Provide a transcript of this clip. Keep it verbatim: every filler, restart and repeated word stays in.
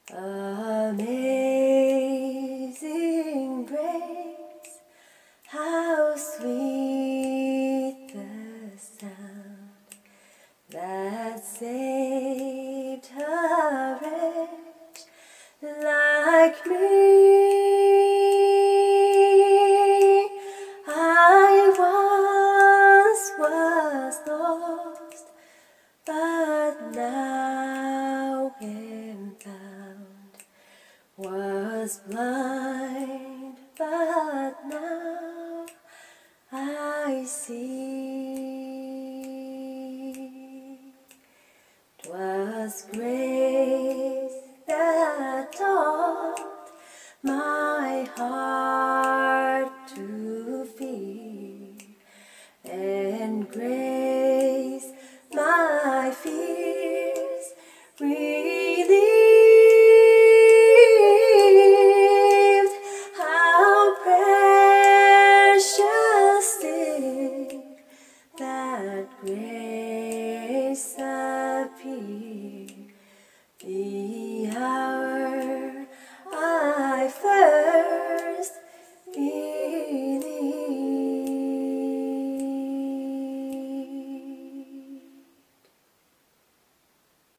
Amazing grace, how sweet the sound that saved a wretch like me. I once was lost, but now am found, was blind, but now I see. 'Twas grace that taught my heart to fear, and grace my fears